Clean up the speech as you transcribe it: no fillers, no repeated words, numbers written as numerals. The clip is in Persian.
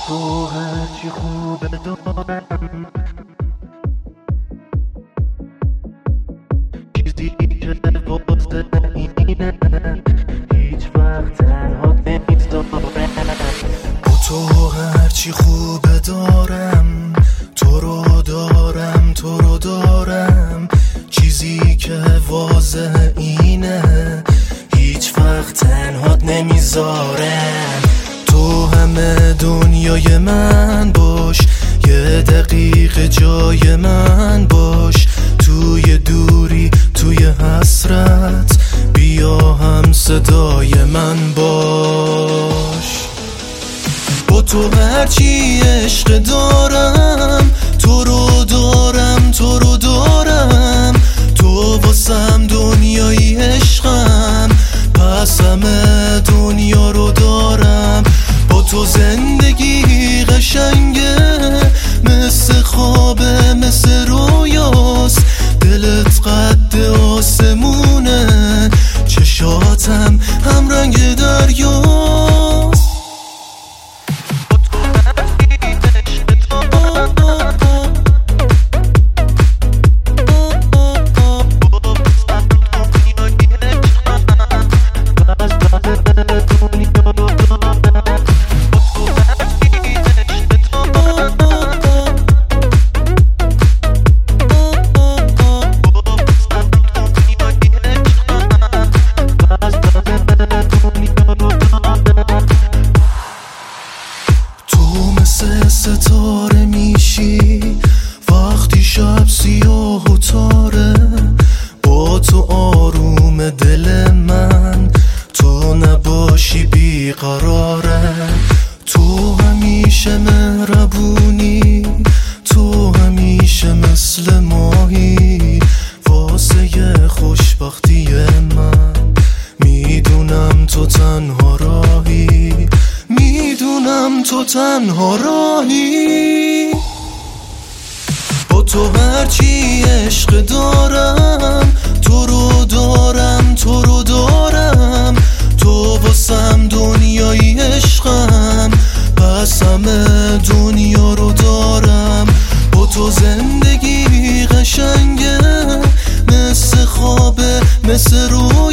تو هرچی خوبه دارم، چیزی که واسه اینه هیچ وقت تنها نمیذارم. با تو هرچی خوبه دارم، تو رو دارم، تو رو دارم، چیزی که واضح اینه هیچ وقت تنهات نمیذارم. تو همه دنیای من باش، یه دقیقه جای من باش، توی دوری توی حسرت بیا هم صدای من باش. با تو هرچی عشق دارم، تو رو دارم، تو رو دارم، تو واسم دنیای عشقم، پس همه دنیا رو دارم. با تو زندگی قشنگه، مثل خوابه مثل رویاست، دلت قد آسمونه، چشاتم هم رنگ دریاست. ستاره میشی وقتی شب سیاه و تاره، با تو آروم دل من، تو نباشی بیقراره. تو همیشه مهربونی، تو همیشه مثل ماهی، واسه خوشبختی من میدونم تو تنها راهی، میدونم تو تنها راهی. با تو هرچی عشق دارم، تو رو دارم، تو رو دارم، تو واسم دنیای عشقم، پس همه دنیا رو دارم. با تو زندگی قشنگه، مثل خوابه مثل رو